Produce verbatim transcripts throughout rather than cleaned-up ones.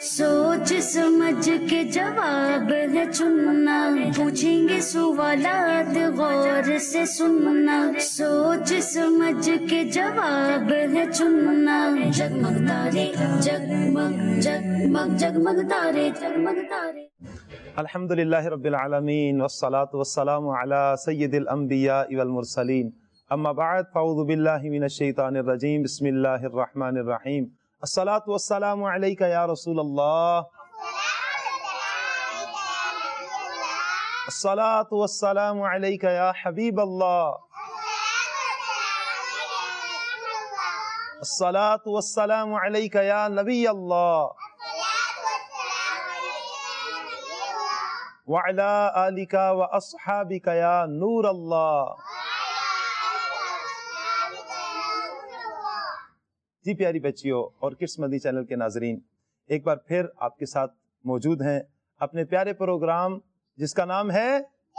सोच समझ के जवाब है चुनना, पूछेंगे सवालात गौर से सुनना। सोच समझ के जवाब है चुनना, जगमग तारे जगमग जगमग जगमग तारे जगमग तारे। अल्हम्दुलिल्लाहि रब्बिल आलमीन वस्सलातु वस्सलामु अला सय्यिदिल अंबिया वल मुरसलीन, अम्मा बअद, फ़अऊज़ु बिल्लाहि मिनश शैतानिर रजीम, बिस्मिल्लाहिर रहमानिर रहीम। अस्सलातु वस्सलामु अलैका या रसूलल्लाह, अस्सलातु वस्सलामु अलैका या हबीबल्लाह, अस्सलातु वस्सलामु अलैका या नबीयल्लाह, व अला आलिका व अस्हाबिका या नूरल्लाह। जी प्यारी बच्चियों और किड्स मदनी चैनल के नाजरीन, एक बार फिर आपके साथ मौजूद हैं अपने प्यारे प्रोग्राम जिसका नाम है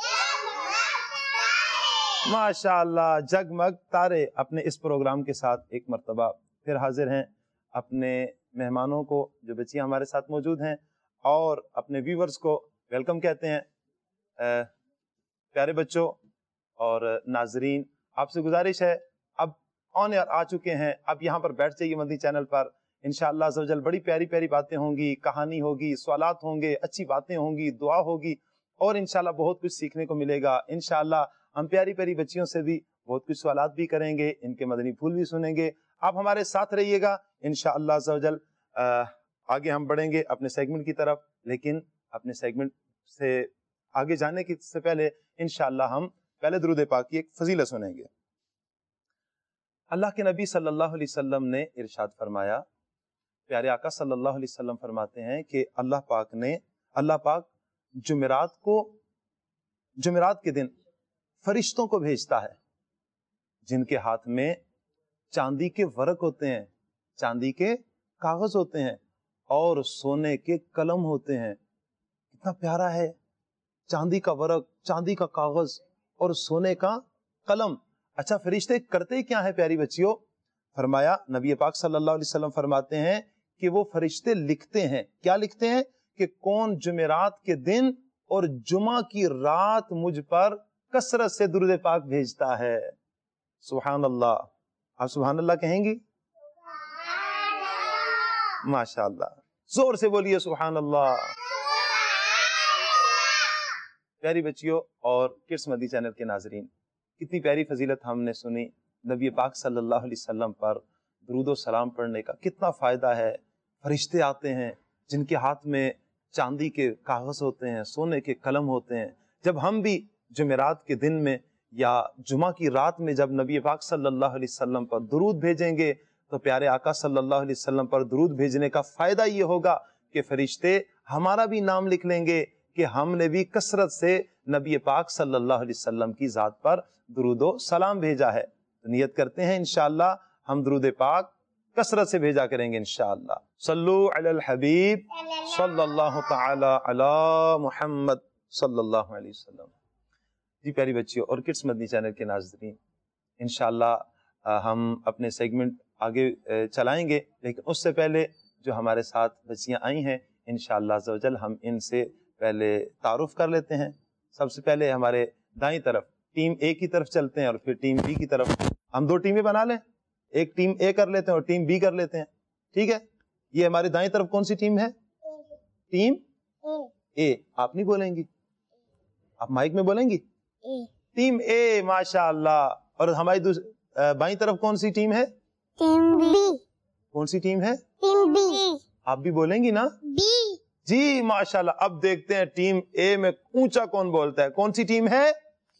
माशाअल्लाह जगमग तारे। अपने इस प्रोग्राम के साथ एक मर्तबा फिर हाजिर हैं अपने मेहमानों को, जो बच्चियां हमारे साथ मौजूद हैं, और अपने व्यूवर्स को वेलकम कहते हैं। आ, प्यारे बच्चों और नाजरीन, आपसे गुजारिश है, अब ऑन एयर आ चुके हैं, अब यहाँ पर बैठ जाइए मदनी चैनल पर। इंशाअल्लाह अज़्ज़वजल बड़ी प्यारी प्यारी बातें होंगी, कहानी होगी, सवालात होंगे, अच्छी बातें होंगी, दुआ होगी, और इंशाअल्लाह बहुत कुछ सीखने को मिलेगा। इंशाअल्लाह हम प्यारी प्यारी बच्चियों से भी बहुत कुछ सवालात भी करेंगे, इनके मदनी फूल भी सुनेंगे। आप हमारे साथ रहिएगा इंशाअल्लाह अज़्ज़वजल। आगे हम बढ़ेंगे अपने सेगमेंट की तरफ, लेकिन अपने सेगमेंट से आगे जाने की से पहले इंशाअल्लाह हम पहले दुरूद पाक की एक फजीलत सुनेंगे। अल्लाह के नबी सल्लल्लाहु अलैहि वसल्लम ने इरशाद फरमाया, प्यारे आका सल्लल्लाहु अलैहि वसल्लम फरमाते हैं कि अल्लाह पाक ने अल्लाह पाक जुमेरात को जुमेरात के दिन फरिश्तों को भेजता है जिनके हाथ में चांदी के वर्क होते हैं, चांदी के कागज होते हैं और सोने के कलम होते हैं। कितना प्यारा है, चांदी का वर्क, चांदी का कागज और सोने का कलम। अच्छा, फरिश्ते करते क्या है प्यारी बच्चियों? फरमाया नबी पाक सल्लल्लाहु अलैहि वसल्लम फरमाते हैं कि वो फरिश्ते लिखते हैं। क्या लिखते हैं? कि कौन जुमेरात के दिन और जुमा की रात मुझ पर कसरत से दुरूद पाक भेजता है। सुभान अल्लाह। आप सुभान अल्लाह कहेंगी? माशाअल्लाह, जोर से बोलिए सुभान अल्लाह। प्यारी बच्चियों और किड्स मदनी चैनल के नाजरीन, कितनी प्यारी फजीलत हमने सुनी। नबी पाक सल्लल्लाहु अलैहि वसल्लम पर दुरूद और सलाम पढ़ने का कितना फ़ायदा है। फरिश्ते आते हैं जिनके हाथ में चांदी के कागज़ होते हैं, सोने के कलम होते हैं। जब हम भी जुमेरात के दिन में या जुमा की रात में जब नबी पाक सल्लल्लाहु अलैहि वसल्लम पर दुरूद भेजेंगे, तो प्यारे आका सल्लल्लाहु अलैहि वसल्लम पर दुरूद भेजने का फ़ायदा ये होगा कि फरिश्ते हमारा भी नाम लिख लेंगे कि हमने भी कसरत से नबी पाक सल्लल्लाहु अलैहि वसल्लम की ज़ात पर दुरूद व सलाम भेजा है। तो नियत करते हैं इंशाअल्लाह हम दुरूद पाक कसरत से भेजा करेंगे इंशाअल्लाह। सल्लु अलल हबीब सल्लल्लाहु तआला अला मुहम्मद सल्लल्लाहु अलैहि वसल्लम। जी प्यारी बच्चियों और किड्स मदनी चैनल के नाज़रीन, इंशाअल्लाह हम अपने सेगमेंट आगे चलाएंगे, लेकिन उससे पहले जो हमारे साथ बच्चियाँ आई हैं, इंशाअल्लाह अज़्ज़वजल हम इनसे पहले तारुफ कर लेते हैं। सबसे पहले हमारे दाईं तरफ टीम ए की तरफ चलते हैं और फिर टीम बी की तरफ। हम दो टीमें बना लें, एक टीम ए कर लेते हैं और टीम बी कर लेते हैं, ठीक है? ये हमारी दाईं तरफ कौन सी टीम है? टीम ए। आप नहीं बोलेंगी, आप माइक में बोलेंगी? ए। टीम ए, माशाअल्लाह। और हमारी बाईं तरफ कौन सी टीम है? Team B. कौन सी टीम है? Team B. आप भी बोलेंगी ना? बी। जी माशाल्लाह। अब देखते हैं टीम ए में ऊंचा कौन बोलता है। कौन सी टीम है?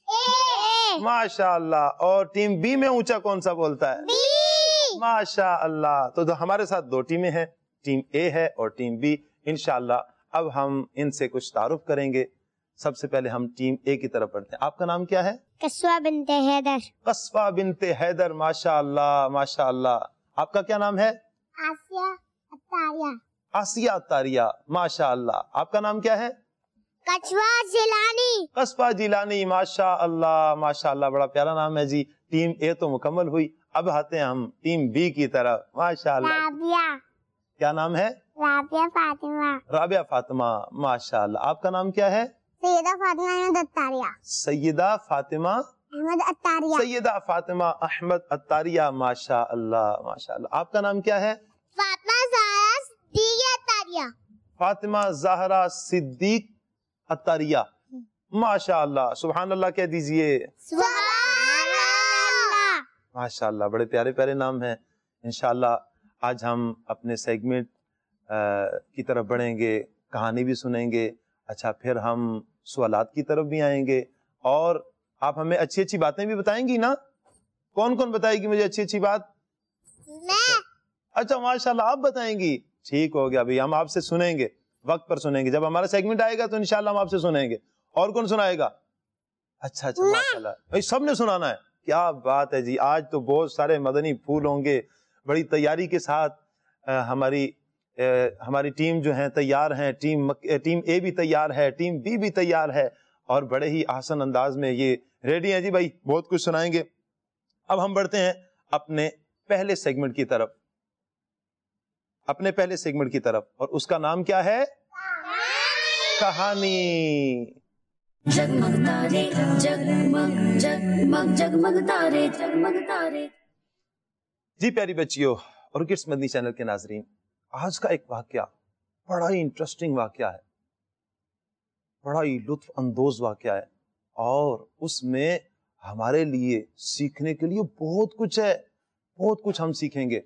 ए। माशाअल्लाह। और टीम बी में ऊंचा कौन सा बोलता है? बी। माशाअल्लाह। तो, तो हमारे साथ दो टीमें हैं, टीम ए है और टीम बी। इंशाअल्लाह अब हम इनसे कुछ तारुफ करेंगे। सबसे पहले हम टीम ए की तरफ बढ़ते हैं। आपका नाम क्या है? कस्वा बिनते हैदर। कस्वा बिनते हैदर, माशाअल्लाह माशाअल्लाह। आपका क्या नाम है? आसिया अत्तारिया। आसिया अत्तारिया, माशाअल्लाह। आपका नाम क्या है? कस्वा जिलानी। कस्बा जिलानी, माशाअल्लाह माशाअल्लाह। बड़ा प्यारा नाम है जी। टीम ए तो मुकम्मल हुई, अब आते हैं हम टीम बी की तरफ। माशाअल्लाह। राबिया। کیا نام ہے؟ رابعہ فاطمہ. رابعہ فاطمہ. ماشاء اللہ. آپ کا نام کیا ہے؟ سیدہ فاطمہ احمد اتاریہ. سیدہ فاطمہ احمد اتاریہ. سیدہ فاطمہ احمد اتاریہ. ماشاء اللہ ماشاء اللہ. آپ کا نام کیا ہے؟ فاطمہ زہرا صدیق اتاریہ. فاطمہ زہرا صدیق اتاریہ. ماشاء اللہ. سبحان اللہ کہہ دیجئے. سبحان اللہ. ماشاء اللہ. بڑے پیارے پیارے نام ہیں. انشاءاللہ آج ہم اپنے سیگمنٹ کی طرف بڑھیں گے, کہانی بھی سنیں گے. اچھا, پھر ہم سوالات کی طرف بھی آئیں گے, اور آپ ہمیں اچھی اچھی باتیں بھی بتائیں گی نا. کون کون بتائے گی مجھے اچھی اچھی بات؟ میں. اچھا ماشاءاللہ آپ بتائیں گی. ٹھیک ہو گیا بھائی, ہم آپ سے سنیں گے, وقت پر سنیں گے. جب ہمارا سیگمنٹ آئے گا تو انشاءاللہ ہم آپ سے سنیں گے. اور کون سنائے گا؟ اچھا اچھا ماشاءاللہ بھائی, سب نے سنانا ہے. کیا بات ہے جی. آج تو بہت سارے مدنی پھول ہوں گے. بڑی تیاری کے ساتھ ہماری ہماری ٹیم جو ہیں تیار ہیں. ٹیم ٹیم اے بھی تیار ہے, ٹیم بی بھی تیار ہے, اور بڑے ہی آسان انداز میں یہ ریڈی ہیں جی بھائی, بہت کچھ سنائیں گے. اب ہم بڑھتے ہیں اپنے پہلے سیگمنٹ کی طرف, اپنے پہلے سیگمنٹ کی طرف, اور اس کا نام کیا ہے؟ کہانی. جگمگ تارے جگمگ جگمگ جگمگ تارے جگمگ تارے. جی پیاری بچیوں اور کڈس مدنی چینل کے ناظرین, آج کا ایک واقعہ بڑا ہی انٹرسٹنگ واقعہ ہے, بڑا ہی لطف اندوز واقعہ ہے, اور اس میں ہمارے لیے سیکھنے کے لیے بہت کچھ ہے. بہت کچھ ہم سیکھیں گے.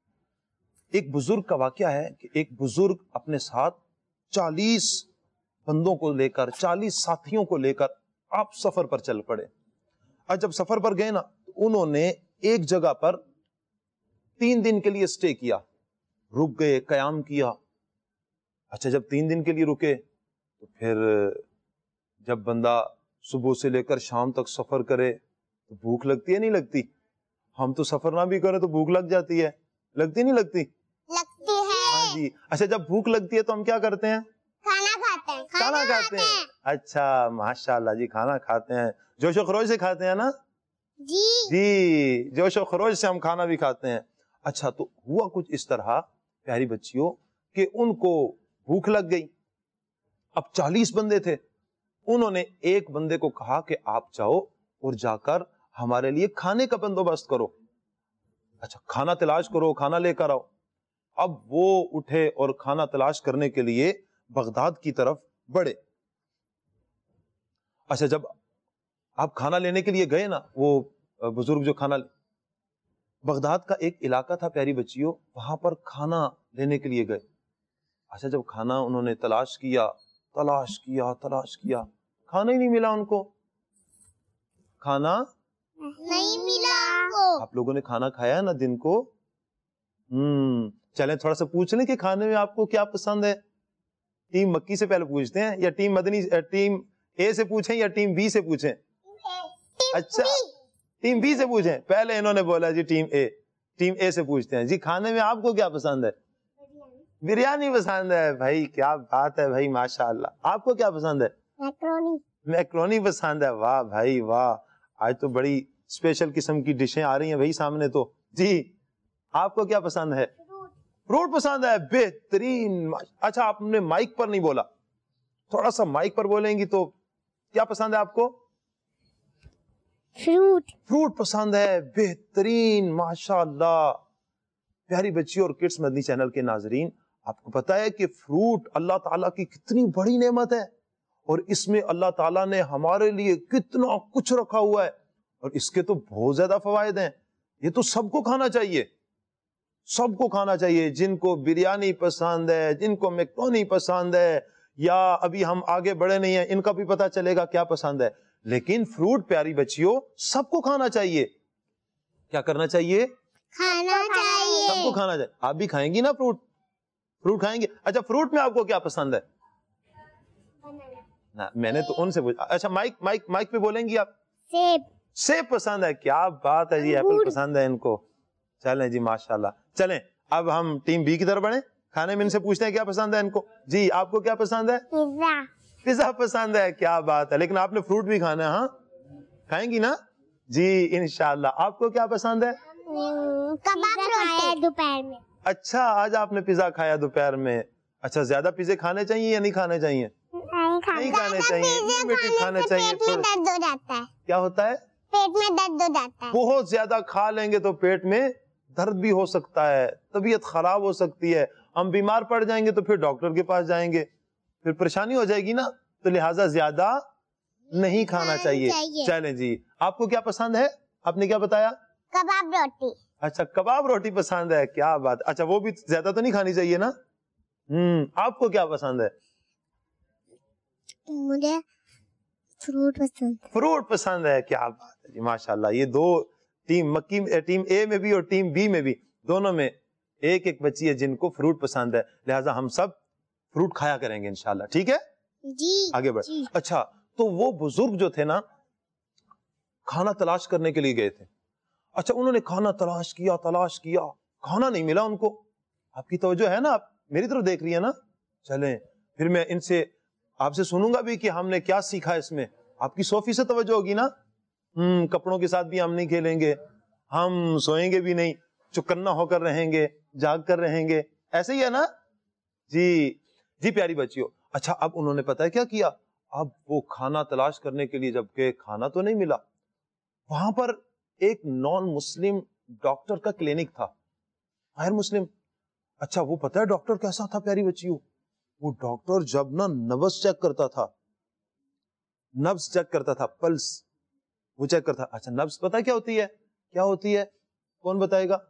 ایک بزرگ کا واقعہ ہے کہ ایک بزرگ اپنے ساتھ چالیس بندوں کو لے کر, چالیس ساتھیوں کو لے کر آپ سفر پر چل پڑے. اور جب سفر پر گئے نا, تو انہوں نے ایک جگہ پر تین دن کے لیے سٹے کیا, رک گئے, قیام کیا. اچھا, جب تین دن کے لیے رکے تو پھر جب بندہ صبح سے لے کر شام تک سفر کرے تو بھوک لگتی ہے نہیں لگتی؟ ہم تو سفر نہ بھی کریں تو بھوک لگ جاتی ہے, لگتی نہیں لگتی؟ لگتی ہے. ہاں جی. اچھا, جب بھوک لگتی ہے تو ہم کیا کرتے ہیں؟ کھانا کھاتے ہیں. کھانا کھاتے ہیں. اچھا ماشاءاللہ جی, کھانا کھاتے ہیں. جوش و خروش سے کھاتے ہیں نا؟ جی جی, جوش و خروش سے ہم کھانا بھی کھاتے ہیں. اچھا, تو ہوا کچھ اس طرح پیاری بچیوں کہ ان کو بھوک لگ گئی. اب چالیس بندے تھے. انہوں نے ایک بندے کو کہا کہ آپ جاؤ اور جا کر ہمارے لیے کھانے کا بندوبست کرو. اچھا, کھانا تلاش کرو, کھانا لے کر آؤ. اب وہ اٹھے اور کھانا تلاش کرنے کے لیے بغداد کی طرف بڑھے. اچھا, جب آپ کھانا لینے کے لیے گئے نا, وہ بزرگ جو کھانا, بغداد کا ایک علاقہ تھا پیاری بچیوں, وہاں پر کھانا لینے کے لیے گئے. اچھا, جب کھانا انہوں نے تلاش کیا تلاش کیا تلاش کیا کھانا ہی نہیں ملا ان کو. کھانا نہیں ملا ان کو. آپ لوگوں نے کھانا کھایا نا دن کو؟ ہم چلیں تھوڑا سا پوچھ لیں کہ کھانے میں آپ کو کیا پسند ہے. ٹیم مکی سے پہلے پوچھتے ہیں, یا ٹیم مدنی ٹیم اے سے پوچھیں یا ٹیم بی سے پوچھیں؟ اچھا, ٹیم بی سے پوچھیں. پہلے انہوں نے بولا جی ٹیم اے, ٹیم اے سے پوچھتے ہیں. جی, کھانے میں آپ کو کیا پسند ہے؟ بریانی پسند ہے. بھائی کیا بات ہے بھائی, ماشاءاللہ. آپ کو کیا پسند ہے؟ میکرونی. میکرونی پسند ہے. واہ بھائی واہ, آج تو بڑی اسپیشل قسم کی ڈشیں آ رہی ہیں بھائی سامنے تو. جی, آپ کو کیا پسند ہے؟ فروٹ پسند ہے. بہترین. اچھا, آپ نے مائک پر نہیں بولا, تھوڑا سا مائک پر بولیں گی تو. کیا پسند ہے آپ کو؟ فروٹ. فروٹ پسند ہے. بہترین, ماشاءاللہ. پیاری بچی اور کڈس مدنی چینل کے ناظرین, آپ کو پتا ہے کہ فروٹ اللہ تعالیٰ کی کتنی بڑی نعمت ہے, اور اس میں اللہ تعالیٰ نے ہمارے لیے کتنا کچھ رکھا ہوا ہے, اور اس کے تو بہت زیادہ فوائد ہیں. یہ تو سب کو کھانا چاہیے, سب کو کھانا چاہیے. جن کو بریانی پسند ہے, جن کو میکرونی پسند ہے, یا ابھی ہم آگے بڑھے نہیں ہیں, ان کا بھی پتا چلے گا کیا پسند ہے. لیکن فروٹ پیاری بچیوں سب کو کھانا چاہیے. کیا کرنا چاہیے؟ کھانا چاہیے. سب کو کھانا چاہیے. آپ بھی کھائیں گی نا فروٹ؟ فروٹ کھائیں گے. اچھا, فروٹ میں آپ کو کیا پسند ہے؟ میں نے تو ان سے پوچھا. اچھا, مائک مائک مائک پہ بولیں گی آپ؟ سیب. سیب پسند ہے. کیا بات ہے جی, ایپل پسند ہے ان کو. چلیں جی, ماشاءاللہ. چلیں اب ہم ٹیم بی کی طرف بڑھیں. کھانے میں ان سے پوچھتے ہیں کیا پسند ہے ان کو. جی, آپ کو کیا پسند ہے؟ پیزا. پیزا پسند ہے. کیا بات ہے, لیکن آپ نے فروٹ بھی کھانا ہے. ہاں, کھائیں گی نا؟ جی انشاءاللہ. آپ کو کیا پسند ہے؟ کباب روٹی. دوپہر میں اچھا آج آپ نے پیزا کھایا دوپہر میں. اچھا زیادہ پیزے کھانے چاہیے یا نہیں کھانے چاہیے؟ نہیں کھانے چاہیے, کھانے چاہیے. درد ہو جاتا ہے. کیا ہوتا ہے؟ پیٹ میں درد ہو جاتا ہے. بہت زیادہ کھا لیں گے تو پیٹ میں درد بھی ہو سکتا ہے, طبیعت خراب ہو سکتی ہے, ہم بیمار پڑ جائیں گے تو پھر ڈاکٹر کے پاس جائیں گے, پھر پریشانی ہو جائے گی نا. تو لہٰذا زیادہ نہیں کھانا چاہیے. چلیں جی, آپ کو کیا پسند ہے؟ آپ نے کیا بتایا؟ کباب روٹی. اچھا کباب روٹی پسند ہے, کیا بات. اچھا وہ بھی زیادہ تو نہیں کھانی چاہیے نا. ہم آپ کو کیا پسند ہے؟ مجھے فروٹ پسند. فروٹ پسند ہے, کیا بات ہے جی, ماشاءاللہ. یہ دو ٹیم مکی ٹیم اے میں بھی اور ٹیم بی میں بھی, دونوں میں ایک ایک بچی ہے جن کو فروٹ پسند ہے. لہٰذا ہم سب فروٹ کھایا کریں گے انشاءاللہ. ٹھیک ہے جی آگے بڑھ. اچھا تو وہ بزرگ جو تھے نا کھانا تلاش کرنے کے لیے گئے تھے. اچھا انہوں نے کھانا تلاش کیا تلاش کیا کھانا نہیں ملا ان کو. آپ کی توجہ ہے نا, آپ میری طرف دیکھ رہی ہے نا. چلیں پھر میں ان سے آپ سے سنوں گا بھی کہ ہم نے کیا سیکھا اس میں. آپ کی سو فیصد توجہ ہوگی نا. ہم کپڑوں کے ساتھ بھی ہم نہیں کھیلیں گے, ہم سوئیں گے بھی نہیں, چکنا ہو کر رہیں گے, جاگ کر رہیں گے, ایسے ہی ہے نا جی. جی پیاری بچیوں, اچھا اب انہوں نے پتہ ہے کیا کیا, اب وہ کھانا تلاش کرنے کے لیے جب کہ کھانا تو نہیں ملا, وہاں پر ایک نان مسلم ڈاکٹر کا کلینک تھا, غیر مسلم. اچھا وہ پتہ ہے ڈاکٹر کیسا تھا پیاری بچیوں؟ وہ ڈاکٹر جب نا نبض چیک کرتا تھا, نبض چیک کرتا تھا, پلس وہ چیک کرتا. اچھا نبض پتہ ہے کیا ہوتی ہے؟ کیا ہوتی ہے, کون بتائے گا؟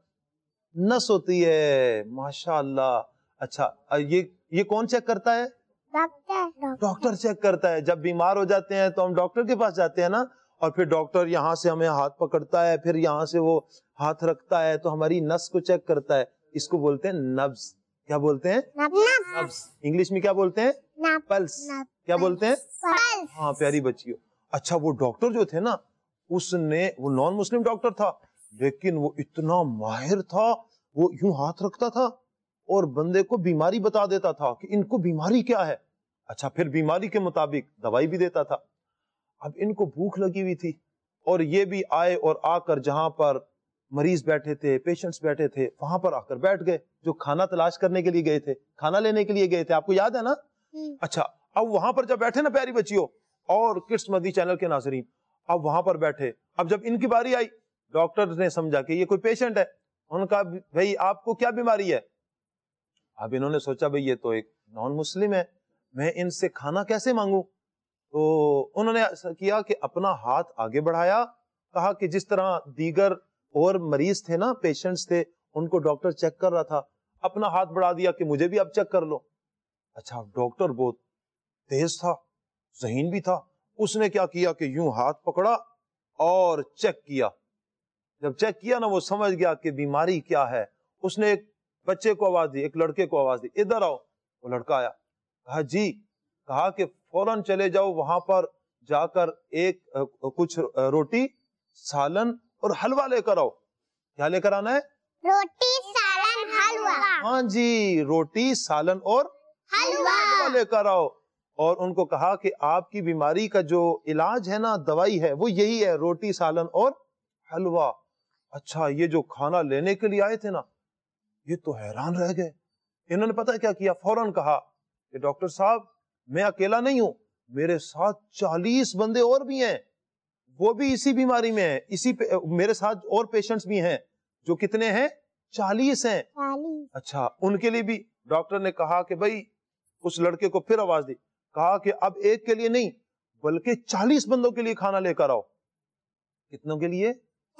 نس ہوتی ہے, ماشاءاللہ. اچھا یہ یہ کون چیک کرتا ہے؟ ڈاکٹر. ڈاکٹر چیک کرتا ہے. جب بیمار ہو جاتے ہیں تو ہم ڈاکٹر کے پاس جاتے ہیں نا, اور پھر ڈاکٹر یہاں سے ہمیں ہاتھ پکڑتا ہے, پھر یہاں سے وہ ہاتھ رکھتا ہے تو ہماری نس کو چیک کرتا ہے. اس کو بولتے ہیں نبض. کیا بولتے ہیں؟ نبض. انگلش میں کیا بولتے ہیں؟ پلس. کیا بولتے ہیں؟ ہاں پیاری بچیوں. اچھا وہ ڈاکٹر جو تھے نا, اس نے, وہ نان مسلم ڈاکٹر تھا لیکن وہ اتنا ماہر تھا, وہ یوں ہاتھ رکھتا تھا اور بندے کو بیماری بتا دیتا تھا کہ ان کو بیماری کیا ہے. اچھا پھر بیماری کے مطابق دوائی بھی دیتا تھا. اب ان کو بھوک لگی ہوئی تھی اور یہ بھی آئے اور آ کر جہاں پر مریض بیٹھے تھے, پیشنٹس بیٹھے تھے, وہاں پر آ کر بیٹھ گئے, جو کھانا تلاش کرنے کے لیے گئے تھے, کھانا لینے کے لیے گئے تھے. آپ کو یاد ہے نا؟ اچھا اب وہاں پر جب بیٹھے نا پیاری بچیوں اور کڈس مدی چینل کے ناظرین, اب وہاں پر بیٹھے, اب جب ان کی باری آئی, ڈاکٹر نے سمجھا کہ یہ کوئی پیشنٹ ہے, ان کا بھائی آپ کو کیا بیماری ہے. اب انہوں نے سوچا بھائی یہ تو ایک نان مسلم ہے, میں ان سے کھانا کیسے مانگوں. تو انہوں نے ایسا کیا کہ اپنا ہاتھ آگے بڑھایا, کہا کہ جس طرح دیگر اور مریض تھے نا, پیشنٹس تھے, ان کو ڈاکٹر چیک کر رہا تھا, اپنا ہاتھ بڑھا دیا کہ مجھے بھی اب چیک کر لو. اچھا ڈاکٹر بہت تیز تھا, ذہین بھی تھا, اس نے کیا کیا کہ یوں ہاتھ پکڑا اور چیک کیا. جب چیک کیا نا وہ سمجھ گیا کہ بیماری کیا ہے. اس نے ایک بچے کو آواز دی, ایک لڑکے کو آواز دی, ادھر آؤ. وہ لڑکا آیا, کہا جی, کہا کہ فوراً چلے جاؤ وہاں پر جا کر ایک کچھ روٹی, سالن اور حلوہ لے کر آؤ. کیا لے کر آنا ہے؟ روٹی سالن حلوہ. ہاں جی, روٹی سالن اور حلوہ لے کر آؤ. اور ان کو کہا کہ آپ کی بیماری کا جو علاج ہے نا, دوائی ہے, وہ یہی ہے, روٹی سالن اور حلوہ. اچھا یہ جو کھانا لینے کے لیے آئے تھے نا, یہ تو حیران رہ گئے. انہوں نے پتہ کیا کیا, فوراً کہا کہ ڈاکٹر صاحب میں اکیلا نہیں ہوں, میرے ساتھ چالیس بندے اور بھی ہیں, وہ بھی اسی بیماری میں ہیں, اسی پہ, میرے ساتھ اور پیشنٹس بھی ہیں جو کتنے ہیں, چالیس ہیں. اچھا ان کے لیے بھی ڈاکٹر نے کہا کہ بھائی, اس لڑکے کو پھر آواز دی, کہا کہ اب ایک کے لیے نہیں بلکہ چالیس بندوں کے لیے کھانا لے کر آؤ. کتنوں کے لیے؟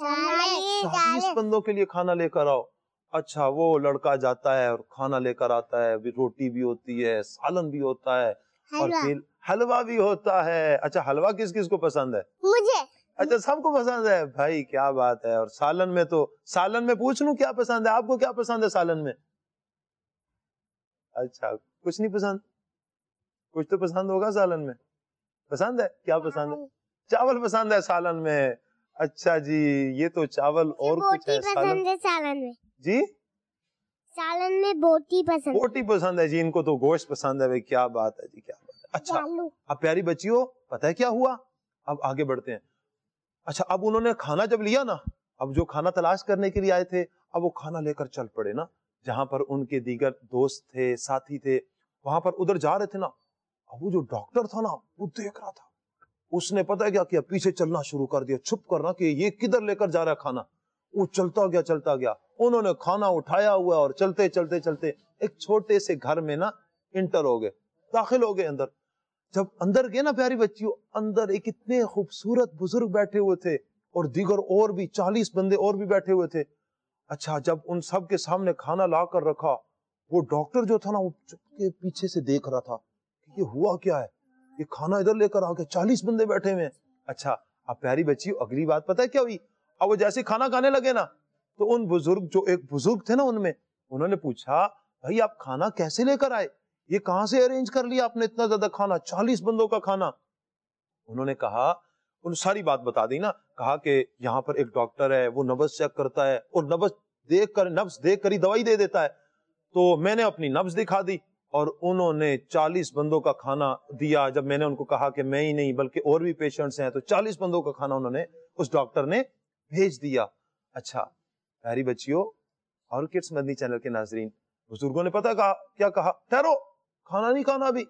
چالیس بندوں کے لیے کھانا لے کر آؤ. اچھا وہ لڑکا جاتا ہے اور کھانا لے کر آتا ہے, روٹی بھی ہوتی ہے, سالن بھی ہوتا ہے, اور پھر حلوہ بھی ہوتا ہے. اچھا حلوہ کس کس کو پسند ہے؟ مجھے. اچھا سب کو پسند ہے بھائی, کیا بات ہے. اور سالن میں تو, سالن میں پوچھ لوں کیا پسند ہے آپ کو, کیا پسند ہے سالن میں؟ اچھا کچھ نہیں پسند, کچھ تو پسند ہوگا سالن میں. پسند ہے, کیا پسند ہے؟ چاول پسند ہے سالن میں. اچھا جی, یہ تو چاول اور کچھ ہے سالن میں. جی سالن میں بوٹی پسند. بوٹی پسند ہے جی, ان کو تو گوشت پسند ہے بھائی. کیا بات ہے جی, کیا بات ہے. اچھا اب پیاری بچیوں پتہ ہے کیا ہوا, اب آگے بڑھتے ہیں. اچھا اب انہوں نے کھانا جب لیا نا, اب جو کھانا تلاش کرنے کے لیے آئے تھے, اب وہ کھانا لے کر چل پڑے نا. جہاں پر ان کے دیگر دوست تھے، ساتھی تھے، وہاں پر ادھر جا رہے تھے نا، وہ جو ڈاکٹر تھا نا وہ دیکھ رہا تھا، اس نے پتہ ہے کیا کیا، پیچھے چلنا شروع کر دیا چھپ کرنا کہ یہ کدھر لے کر جا رہا ہے کھانا. وہ چلتا گیا چلتا گیا، انہوں نے کھانا اٹھایا ہوا اور چلتے چلتے چلتے ایک چھوٹے سے گھر میں نا انٹر ہو گئے، داخل ہو گئے اندر. جب اندر گئے نا پیاری بچیوں، اندر ایک اتنے خوبصورت بزرگ بیٹھے ہوئے تھے اور دیگر اور بھی چالیس بندے اور بھی بیٹھے ہوئے تھے. اچھا جب ان سب کے سامنے کھانا لا کر رکھا، وہ ڈاکٹر جو تھا نا وہ چپ کے پیچھے سے دیکھ رہا تھا کہ یہ ہوا کیا ہے، یہ کھانا ادھر لے کر آ گیا، چالیس بندے بیٹھے ہوئے. اچھا اب پیاری بچیوں اگلی بات پتہ ہے کیا ہوئی؟ اب وہ جیسے کھانا کھانے لگے نا تو ان بزرگ جو ایک بزرگ تھے نا ان میں، انہوں نے پوچھا بھائی آپ کھانا کیسے لے کر آئے، یہ کہاں سے ارینج کر لیا آپ نے اتنا زیادہ کھانا، چالیس بندوں کا کھانا؟ انہوں نے کہا، ان ساری بات بتا دی نا، کہا کہ یہاں پر ایک ڈاکٹر ہے، وہ نبض چیک کرتا ہے اور نبض دیکھ کر نبض دیکھ کر ہی دوائی دے دیتا ہے. تو میں نے اپنی نبض دکھا دی اور انہوں نے چالیس بندوں کا کھانا دیا. جب میں نے ان کو کہا کہ میں ہی نہیں بلکہ اور بھی پیشنٹس ہیں، تو چالیس بندوں کا کھانا انہوں نے اس ڈاکٹر نے بھیج دیا. اچھا پیاری بچیوں اور کڈس مدنی چینل کے ناظرین، بزرگوں نے پتا کہا کیا کہا، ٹھہرو کھانا نہیں کھانا ابھی.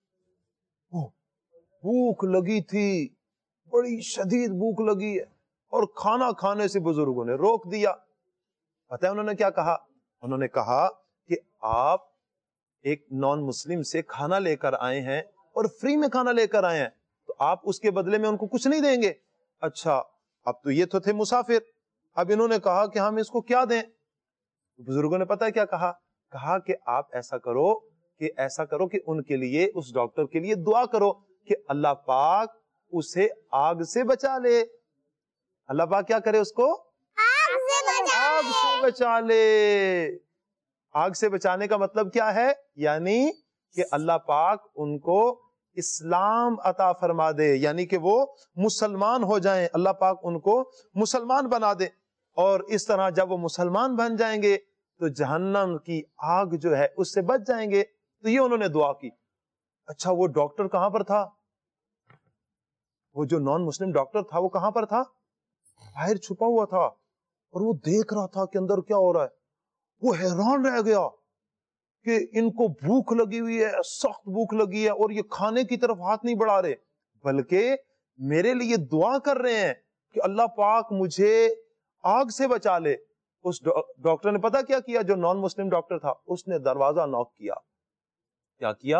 بھوک لگی تھی، بڑی شدید بھوک لگی ہے اور کھانا کھانے سے بزرگوں نے روک دیا. پتہ ہے انہوں نے کیا کہا؟ انہوں نے کہا کہ آپ ایک نان مسلم سے کھانا لے کر آئے ہیں اور فری میں کھانا لے کر آئے ہیں، تو آپ اس کے بدلے میں ان کو کچھ نہیں دیں گے. اچھا اب تو یہ تو تھے مسافر، اب انہوں نے کہا کہ ہم اس کو کیا دیں؟ بزرگوں نے پتہ ہے کیا کہا؟ کہا کہ آپ ایسا کرو کہ ایسا کرو کہ ان کے لیے، اس ڈاکٹر کے لیے دعا کرو کہ اللہ پاک اسے آگ سے بچا لے. اللہ پاک کیا کرے، اس کو آگ سے بچا لے. آگ سے بچانے کا مطلب کیا ہے؟ یعنی کہ اللہ پاک ان کو اسلام عطا فرما دے، یعنی کہ وہ مسلمان ہو جائیں، اللہ پاک ان کو مسلمان بنا دے. اور اس طرح جب وہ مسلمان بن جائیں گے تو جہنم کی آگ جو ہے اس سے بچ جائیں گے. تو یہ انہوں نے دعا کی. اچھا وہ ڈاکٹر کہاں پر تھا؟ وہ جو نان مسلم ڈاکٹر تھا وہ کہاں پر تھا؟ باہر چھپا ہوا تھا اور وہ دیکھ رہا تھا کہ اندر کیا ہو رہا ہے. وہ حیران رہ گیا کہ ان کو بھوک لگی ہوئی ہے، سخت بھوک لگی ہے، اور یہ کھانے کی طرف ہاتھ نہیں بڑھا رہے بلکہ میرے لیے دعا کر رہے ہیں کہ اللہ پاک مجھے آگ سے بچا لے. اس ڈاکٹر نے پتا کیا کیا؟ جو نان مسلم ڈاکٹر تھا اس نے دروازہ نوک کیا. کیا کیا؟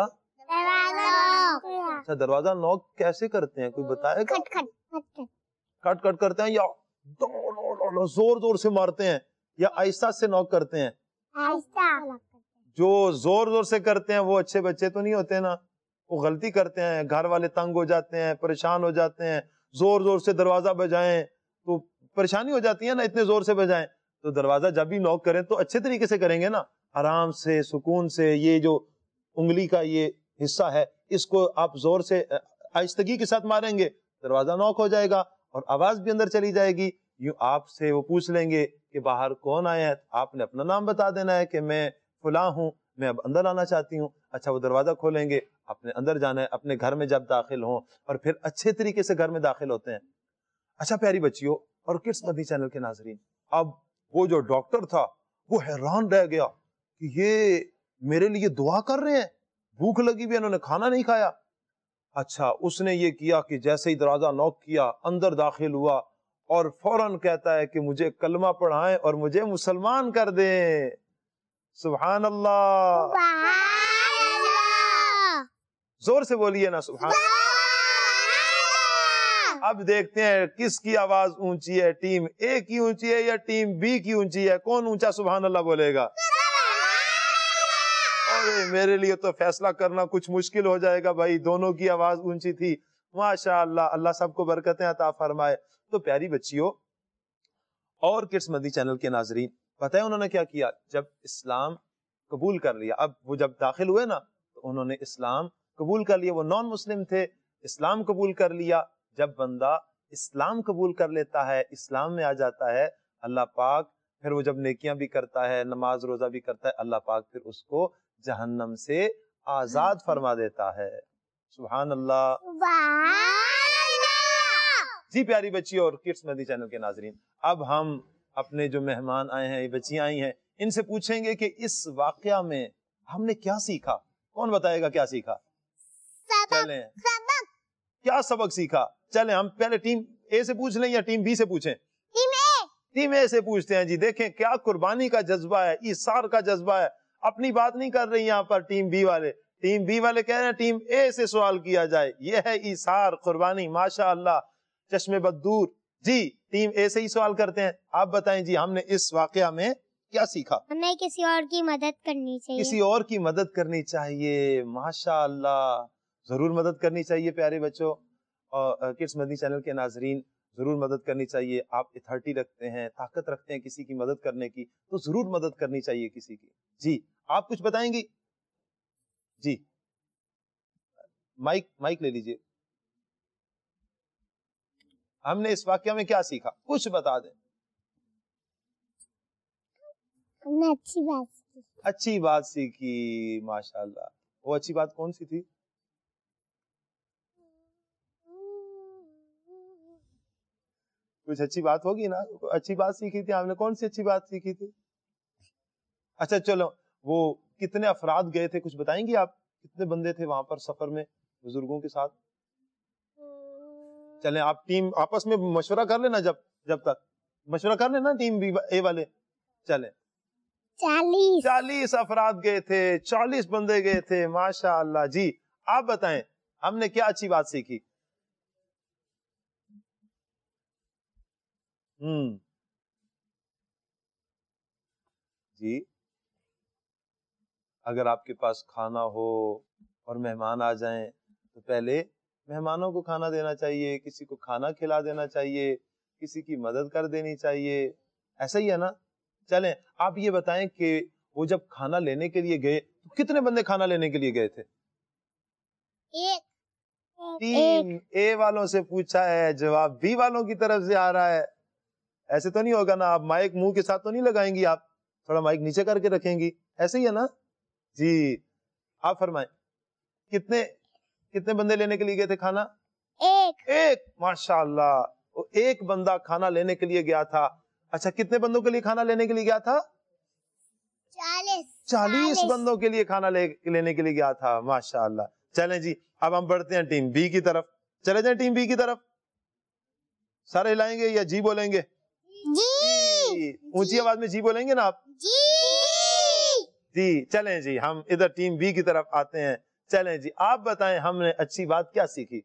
اچھا دروازہ نوک کیسے کرتے ہیں کوئی بتائے گا؟ کٹ کٹ کرتے ہیں یا زور زور سے مارتے ہیں یا آہستہ سے نوک کرتے ہیں؟ جو زور زور سے کرتے ہیں وہ اچھے بچے تو نہیں ہوتے نا، وہ غلطی کرتے ہیں، گھر والے تنگ ہو جاتے ہیں، پریشان ہو جاتے ہیں. زور زور سے دروازہ بجائیں تو پریشانی ہو جاتی ہے نا، اتنے زور سے بجائیں. تو دروازہ جب بھی نوک کریں تو اچھے طریقے سے کریں گے نا، آرام سے، سکون سے. یہ جو انگلی کا یہ حصہ ہے اس کو آپ زور سے آہستگی کے ساتھ ماریں گے، دروازہ نوک ہو جائے گا اور آواز بھی اندر چلی جائے گی. یوں آپ سے وہ پوچھ لیں گے کہ باہر کون آیا ہے، آپ نے اپنا نام بتا دینا ہے کہ میں فلاں ہوں، میں اب اندر آنا چاہتی ہوں. اچھا وہ دروازہ کھولیں گے، اپنے اندر جانا ہے. اپنے گھر میں جب داخل ہوں اور پھر اچھے طریقے سے گھر میں داخل ہوتے ہیں. اچھا پیاری بچیوں اور کڈس مدنی چینل کے ناظرین، اب وہ جو ڈاکٹر تھا وہ حیران رہ گیا کہ یہ میرے لیے دعا کر رہے ہیں، بھوک لگی بھی، انہوں نے کھانا نہیں کھایا. اچھا اس نے یہ کیا کہ جیسے ہی دروازہ نوک کیا اندر داخل ہوا اور فوراً کہتا ہے کہ مجھے کلمہ پڑھائیں اور مجھے مسلمان کر دیں. سبحان اللہ، زور سے بولیے نا سبحان اللہ. اب دیکھتے ہیں کس کی آواز اونچی ہے، ٹیم اے کی اونچی ہے یا ٹیم بی کی اونچی ہے؟ کون اونچا سبحان اللہ بولے گا؟ ارے میرے لیے تو فیصلہ کرنا کچھ مشکل ہو جائے گا بھائی، دونوں کی آواز اونچی تھی. ماشاء اللہ، اللہ سب کو برکتیں عطا فرمائے. تو پیاری بچیوں اور کڈس مدنی چینل کے ناظرین، پتہ ہے انہوں نے کیا کیا؟ جب اسلام قبول کر لیا، اب وہ جب داخل ہوئے نا تو انہوں نے اسلام قبول کر لیا. وہ نان مسلم تھے، اسلام قبول کر لیا. جب بندہ اسلام قبول کر لیتا ہے، اسلام میں آ جاتا ہے، اللہ پاک پھر وہ جب نیکیاں بھی کرتا ہے، نماز روزہ بھی کرتا ہے، اللہ پاک پھر اس کو جہنم سے آزاد فرما دیتا ہے. سبحان اللہ. جی پیاری بچی اور کڈس مدنی چینل کے ناظرین، اب ہم اپنے جو مہمان آئے ہیں، یہ بچیاں آئی ہیں، ان سے پوچھیں گے کہ اس واقعہ میں ہم نے کیا سیکھا. کون بتائے گا کیا سیکھا؟ چلیں سبق کیا سبق سیکھا. چلیں ہم پہلے ٹیم اے سے پوچھ لیں یا ٹیم بی سے پوچھیں؟ ٹیم اے ٹیم اے سے پوچھتے ہیں. جی دیکھیں کیا قربانی کا جذبہ ہے, ایثار کا جذبہ ہے. اپنی بات نہیں کر رہی یہاں پر ٹیم بی والے, ٹیم بی والے کہہ رہے ہیں ٹیم اے سے سوال کیا جائے. یہ ہے ایثار, قربانی. ماشاء اللہ, چشم بددور. جی ٹیم اے سے ہی سوال کرتے ہیں. آپ بتائیں جی ہم نے اس واقعہ میں کیا سیکھا؟ ہمیں کسی اور کی مدد کرنی چاہیے. کسی اور کی مدد کرنی چاہیے. ماشاء اللہ, ضرور مدد کرنی چاہیے پیارے بچوں. اور کڈس مدنی چینل کے ناظرین, ضرور مدد کرنی چاہیے. آپ اتھارٹی رکھتے ہیں, طاقت رکھتے ہیں کسی کی مدد کرنے کی, تو ضرور مدد کرنی چاہیے کسی کی. جی آپ کچھ بتائیں گی؟ جی مائک مائک لے لیجئے. ہم نے اس واقعہ میں کیا سیکھا, کچھ بتا دیں. ہم نے اچھی بات کی. اچھی بات سیکھی. ماشاء اللہ, وہ اچھی بات کون سی تھی؟ کچھ اچھی بات ہوگی نا, اچھی بات سیکھی تھی. ہم نے کون سی اچھی بات سیکھی تھی؟ اچھا چلو, وہ کتنے افراد گئے تھے کچھ بتائیں گی آپ؟ کتنے بندے تھے وہاں پر سفر میں بزرگوں کے ساتھ؟ چلیں آپ ٹیم آپس میں مشورہ کر لینا, جب جب تک مشورہ کر لینا ٹیم بی اے والے. چلیں چالیس چالیس افراد گئے تھے, چالیس بندے گئے تھے. ماشاء اللہ. جی آپ بتائیں ہم نے کیا اچھی بات سیکھی؟ ہم جی اگر آپ کے پاس کھانا ہو اور مہمان آ جائیں تو پہلے مہمانوں کو کھانا دینا چاہیے, کسی کو کھانا کھلا دینا چاہیے, کسی کی مدد کر دینی چاہیے. ایسا ہی ہے نا؟ چلیں آپ یہ بتائیں کہ وہ جب کھانا لینے کے لیے گئے تو کتنے بندے کھانا لینے کے لیے گئے تھے؟ ایک. ٹیم اے والوں سے پوچھا ہے, جواب بی والوں کی طرف سے آ رہا ہے. ایسے تو نہیں ہوگا نا, آپ مائک منہ کے ساتھ تو نہیں لگائیں گی, آپ تھوڑا مائک نیچے کر کے رکھیں گی. ایسے ہی ہے نا؟ جی آپ فرمائیں کتنے کتنے بندے لینے کے لیے گئے تھے کھانا؟ ایک. ایک. ماشاء اللہ, ایک بندہ کھانا لینے کے لیے گیا تھا. اچھا کتنے بندوں کے لیے کھانا لینے کے لیے گیا تھا؟ چالیس. چالیس بندوں کے لیے کھانا لینے کے لیے گیا تھا. ماشاء اللہ. چلیں جی اب ہم بڑھتے ہیں ٹیم بی کی طرف. چلے جائیں ٹیم بی کی طرف. سارے ہلائیں گے یا جی بولیں گے؟ جی. اونچی آواز میں جی بولیں گے نا آپ؟ جی. جی چلیں جی ہم ادھر ٹیم بی کی طرف آتے ہیں. چلیں جی آپ بتائیں ہم نے اچھی بات کیا سیکھی؟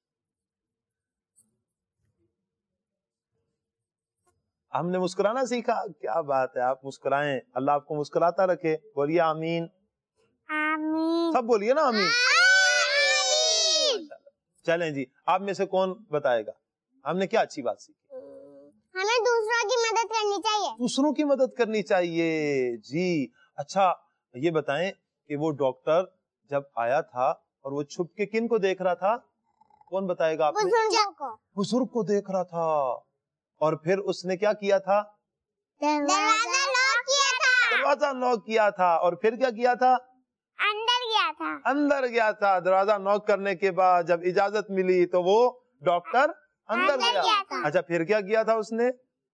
ہم نے مسکرانا سیکھا. کیا بات ہے, آپ مسکرائیں, اللہ آپ کو مسکراتا رکھے. بولیے آمین. آمین. سب بولیے نا آمین. آمین. چلیں جی آپ میں سے کون بتائے گا ہم نے کیا اچھی بات سیکھی؟ ہمیں دوسروں کی مدد کرنی چاہیے. دوسروں کی مدد کرنی چاہیے. جی اچھا یہ بتائیں کہ وہ ڈاکٹر جب آیا تھا اور وہ چھپ کے کن کو دیکھ رہا تھا؟ کون بتائے گا آپ نے؟ بزرگوں کو. بزرگ کو دیکھ رہا تھا. اور پھر اس نے کیا کیا تھا؟ دروازہ لاک کیا تھا. دروازہ نوک کیا تھا. اور پھر کیا کیا تھا؟ اندر گیا تھا. اندر گیا تھا. دروازہ نوک کرنے کے بعد جب اجازت ملی تو وہ ڈاکٹر اندر اندر گیا. گیا تھا. اچھا پھر کیا کیا تھا اس نے؟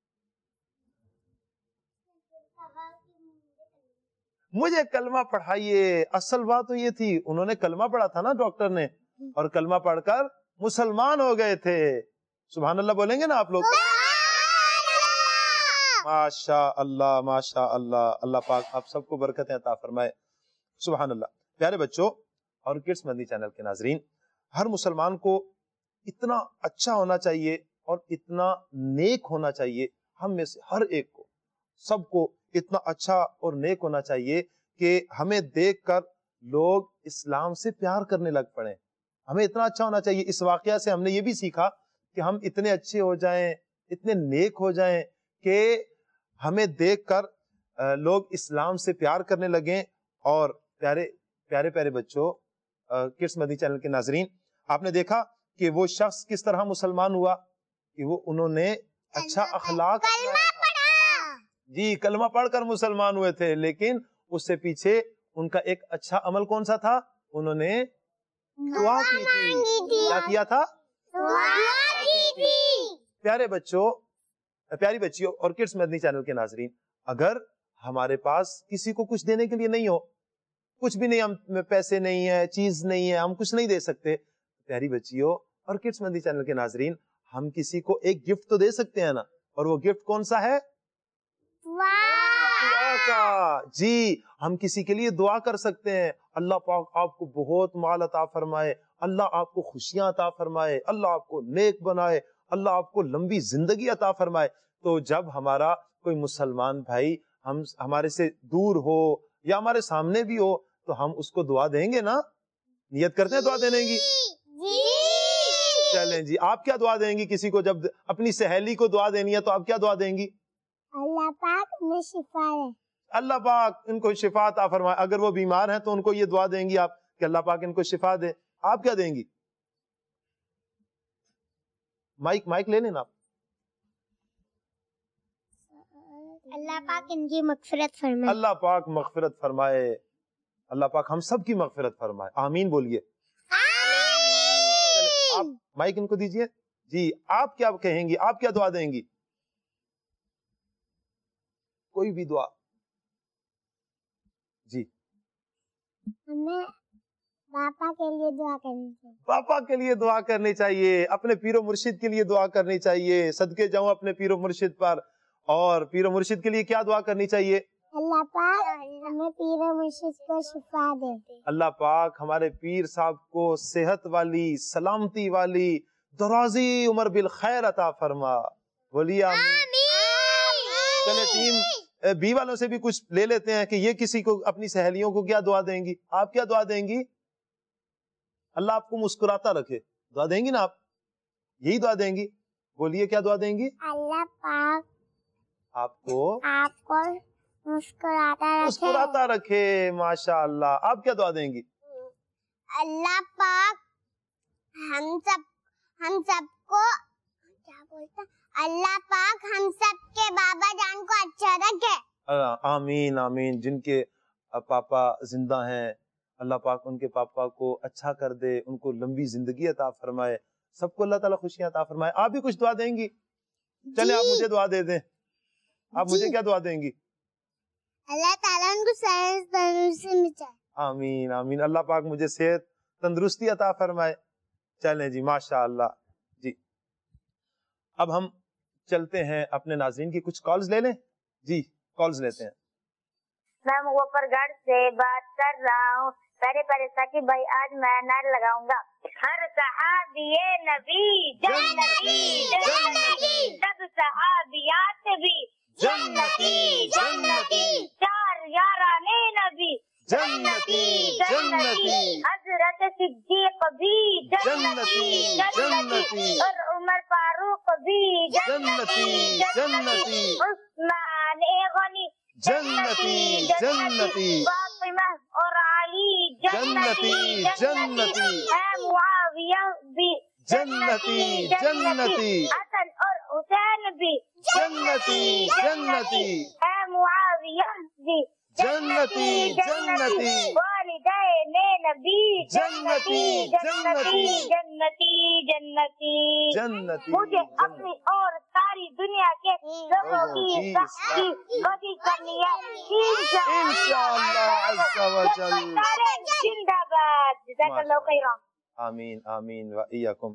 مجھے کلمہ پڑھائیے. اصل بات تو یہ تھی انہوں نے کلمہ پڑھا تھا نا ڈاکٹر نے, اور کلمہ پڑھ کر مسلمان ہو گئے تھے. سبحان اللہ بولیں گے نا آپ لوگ؟ ماشاء اللہ ماشاء اللہ. اللہ پاک آپ سب کو برکتیں عطا فرمائے. سبحان اللہ. پیارے بچوں اور کڈس مدنی چینل کے ناظرین, ہر مسلمان کو اتنا اچھا ہونا چاہیے اور اتنا نیک ہونا چاہیے. ہم میں سے ہر ایک کو, سب کو اتنا اچھا اور نیک ہونا چاہیے کہ ہمیں دیکھ کر لوگ اسلام سے پیار کرنے لگ پڑے. ہمیں اتنا اچھا ہونا چاہیے. اس واقعہ سے ہم نے یہ بھی سیکھا کہ ہم اتنے اچھے ہو جائیں, اتنے نیک ہو جائیں کہ ہمیں دیکھ کر لوگ اسلام سے پیار کرنے لگیں. اور پیارے پیارے پیارے بچوں, کڈس مدنی چینل کے ناظرین, آپ نے دیکھا کہ وہ شخص کس طرح مسلمان ہوا کہ وہ انہوں نے اچھا اخلاق جی کلمہ پڑھ کر مسلمان ہوئے تھے. لیکن اس سے پیچھے ان کا ایک اچھا عمل کون سا تھا؟ انہوں نے دعا کی تھی. کیا کیا تھا؟ دعا کی تھی. پیارے بچوں, پیاری بچیوں اور کڈس مدنی چینل کے ناظرین, اگر ہمارے پاس کسی کو کچھ دینے کے لیے نہیں ہو, کچھ بھی نہیں, ہم پیسے نہیں ہے, چیز نہیں ہے, ہم کچھ نہیں دے سکتے, پیاری بچیوں اور کڈس مندی چینل کے ناظرین, ہم کسی کو ایک گفٹ تو دے سکتے ہیں نا, اور وہ گفٹ کون سا ہے؟ دعا کا. جی, ہم کسی کے لیے دعا کر سکتے ہیں, اللہ پاک آپ کو بہت مال عطا فرمائے, اللہ آپ کو خوشیاں عطا فرمائے, اللہ آپ کو نیک بنائے, اللہ آپ کو لمبی زندگی عطا فرمائے. تو جب ہمارا کوئی مسلمان بھائی ہم ہمارے سے دور ہو یا ہمارے سامنے بھی ہو تو ہم اس کو دعا دیں گے نا, نیت کرتے ہیں دعا دینے کی؟ چلیں جی, آپ کیا دعا دیں گی کسی کو جب اپنی سہیلی کو دعا دینی ہے تو آپ کیا دعا دیں گی؟ اللہ پاک میں شفا دے, اللہ پاک ان کو شفا عطا فرمائے. اگر وہ بیمار ہیں تو ان کو یہ دعا دیں گی آپ کہ اللہ پاک ان کو شفا دے. آپ کیا دیں گی؟ مائک مائک لے لینا آپ. اللہ پاک ان کی مغفرت فرمائے. اللہ پاک مغفرت فرمائے, اللہ پاک ہم سب کی مغفرت فرمائے. آمین بولیے. آپ مائک ان کو دیجئے. جی, آپ کیا کہیں گی, آپ کیا دعا دیں گی؟ کوئی بھی دعا. جی, ہمیں پاپا کے لیے دعا کرنی چاہیے. پاپا کے لیے دعا کرنی چاہیے, اپنے پیر و مرشد کے لیے دعا کرنی چاہیے. صدقے جاؤں اپنے پیر و مرشد پر. اور پیر و مرشد کے لیے کیا دعا کرنی چاہیے؟ اللہ پاک ہمیں پیر و مرشد کو شفا دے. اللہ پاک ہمارے پیر صاحب کو صحت والی, سلامتی والی, درازی عمر بالخیر عطا فرما. بولیے آمین. چلے ٹیم بی والوں سے بھی کچھ لے لیتے ہیں کہ یہ کسی کو اپنی سہیلیوں کو کیا دعا دیں گی. آپ کیا دعا دیں گی؟ اللہ آپ کو مسکراتا رکھے. دعا دیں گی نا آپ؟ یہی دعا دیں گی. بولیے کیا دعا دیں گی؟ اللہ پاک آپ کو آپ کو مسکراتا رکھے. مسکراتا رکھے. ماشاء اللہ. آپ کیا دعا دیں گی؟ اللہ پاک ہم سب ہم سب کو کیا بولتا اللہ پاک ہم سب کے بابا جان کو اچھا رکھے. آمین آمین. جن کے پاپا زندہ ہیں اللہ پاک ان کے پاپا کو اچھا کر دے, ان کو لمبی زندگی عطا فرمائے, سب کو اللہ تعالیٰ خوشیاں عطا فرمائے. آپ بھی کچھ دعا دیں گی؟ چلے آپ مجھے دعا دے دیں. آپ مجھے کیا دعا دیں گی؟ اللہ تعالیٰ ان کو صحت تندرستی میں چاہے. آمین آمین. اللہ پاک مجھے صحت تندرستی عطا فرمائے. چلیں جی, ماشاء اللہ. جی, اب ہم چلتے ہیں اپنے ناظرین کی کچھ کالز لے لیں. جی, کالز لیتے ہیں. میں مظفر گڑھ سے بات کر رہا ہوں. پہلے پہلے ثاقب بھائی آج میں نعرہ لگاؤں گا. ہر صحابی نبی جنتی جنتی, سب صحابیات بھی جنتی جنتی, چار یاران نبی جنتی جنتی, حضرت صدیق بھی جنتی جنتی, اور عمر فاروق بھی جنتی جنتی, عثمان غنی جنتی جنتی, فاطمہ اور علی جنتی جنتی, اے معاویہ بھی جنتی جنتی, حسن اور حسین بھی جنتی جنتی, اے معاویہ بھی جنتی جنتی, والدین نبی جنتی جنتی جنتی جنتی جنتی. مجھے اپنی اور ساری دنیا کے لوگوں کی بدی کرنی ہے انشاءاللہ عز و جل. زندہ باد. جزاک اللہ خیرا. آمین آمین و ایاکم.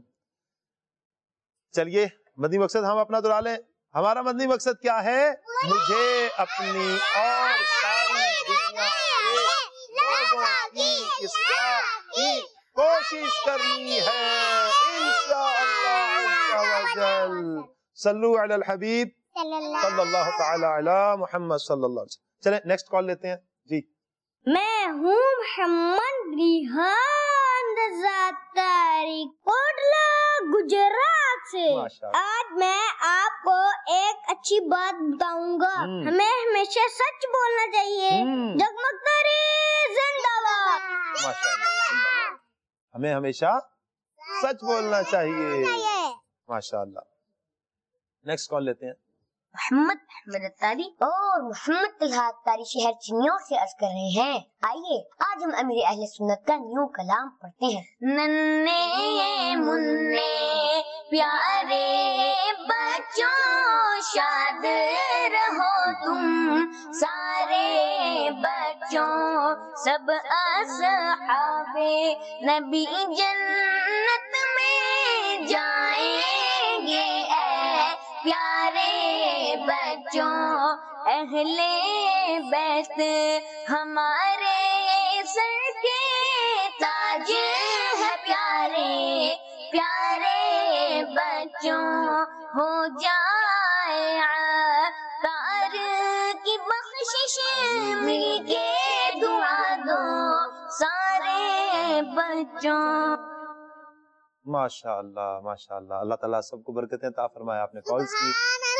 چلیے مدنی مقصد ہم اپنا دہرا لیں. ہمارا مدنی مقصد کیا ہے؟ مجھے اپنی اور ساری دنیا کے لوگوں کی اصلاح کی کوشش کرنی ہے انشاءاللہ عز و جل. صلو علی الحبیب صلی اللہ تعالی علی محمد صلی اللہ علیہ وسلم. چلیں نیکسٹ کال لیتے ہیں. جی, میں ہوں محمد ریحان زاتاری کوٹلا گجرات سے. آج میں آپ کو ایک اچھی بات بتاؤں گا. ہمیں ہمیشہ سچ بولنا چاہیے. جگمگتا رہے زندہ باد. ہمیں ہمیشہ سچ بولنا چاہیے. ماشاءاللہ. نیکسٹ کال لیتے ہیں. محمد احمد اتاری اور محمد طلحہ اتاری شہر چنیور سے عرض کر رہے ہیں. آئیے آج ہم امیر اہل سنت کا نیو کلام پڑھتے ہیں. ننے منے پیارے بچوں شاد رہو تم سارے بچوں سب اصحاب نبی جنت میں جائیں گے اے پیارے بچوں اہل بیت ہمارے سر کے تاج ہے پیارے پیارے بچوں ہو جائے عطار کی بخشش مل کے دعا دو سارے بچوں. ماشاء اللہ ماشاء اللہ. اللہ تعالیٰ سب کو برکتیں عطا فرمائے. آپ نے کالز کی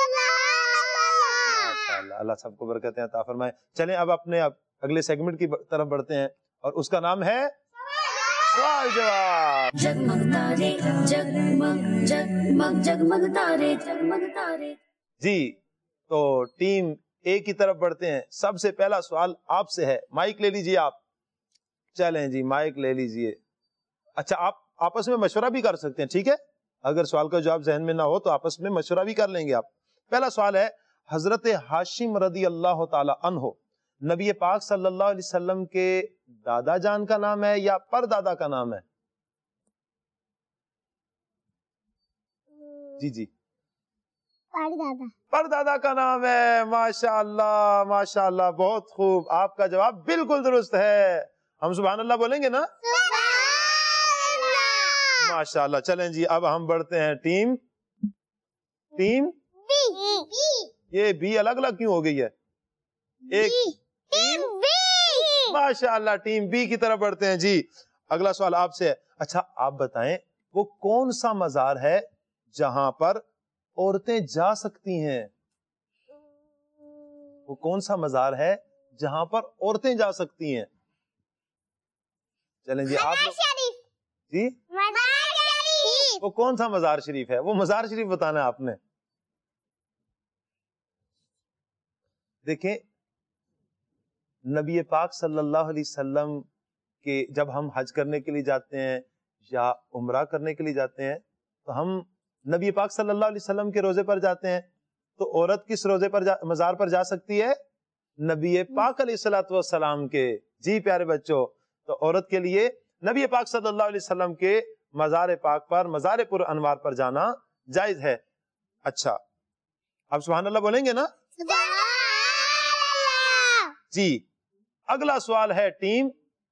ماشاء اللہ. اللہ سب کو برکتیں عطا فرمائے. چلیں اب اپنے اب اگلے سیگمنٹ کی طرف بڑھتے ہیں اور اس کا نام ہے سوال جواب. جگمگ تارے جگمگ جگمگ جگمگ تارے جگمگ تارے. جی تو ٹیم اے کی طرف بڑھتے ہیں. سب سے پہلا سوال آپ سے ہے. مائک لے لیجئے آپ. چلیں جی مائک لے لیجئے. اچھا آپ آپس میں مشورہ بھی کر سکتے ہیں, ٹھیک ہے؟ اگر سوال کا جواب ذہن میں نہ ہو تو آپس میں مشورہ بھی کر لیں گے آپ. پہلا سوال ہے, حضرت ہاشم رضی اللہ تعالی عنہ نبی پاک صلی اللہ علیہ وسلم کے دادا جان کا نام ہے یا پر دادا کا نام ہے؟ جی جی پر دادا پر دادا کا نام ہے. ماشاء اللہ ماشاء اللہ, بہت خوب. آپ کا جواب بالکل درست ہے. ہم سبحان اللہ بولیں گے نا؟ ماشاء اللہ. چلیں جی اب ہم بڑھتے ہیں ٹیم ٹیم یہ بھی الگ الگ کیوں ہو گئی ہے؟ ایک ٹیم ماشاء اللہ ٹیم بی کی طرف بڑھتے ہیں. جی اگلا سوال آپ سے ہے. اچھا آپ بتائیں وہ کون سا مزار ہے جہاں پر عورتیں جا سکتی ہیں؟ وہ کون سا مزار ہے جہاں پر عورتیں جا سکتی ہیں؟ چلیں جی آپ جی وہ کون سا مزار شریف ہے؟ وہ مزار شریف بتانا ہے آپ نے. دیکھیں نبی پاک صلی اللہ علیہ وسلم کے جب ہم حج کرنے کے لیے جاتے ہیں یا عمرہ کرنے کے لیے جاتے ہیں تو ہم نبی پاک صلی اللہ علیہ وسلم کے روزے پر جاتے ہیں. تو عورت کس روزے پر جا, مزار پر جا سکتی ہے؟ نبی پاک علیہ الصلوۃ والسلام کے. جی پیارے بچوں, تو عورت کے لیے نبی پاک صلی اللہ علیہ وسلم کے مزار پاک پر, مزار پر انوار پر جانا جائز ہے. اچھا آپ سبحان اللہ بولیں گے نا؟ جی اگلا سوال ہے ٹیم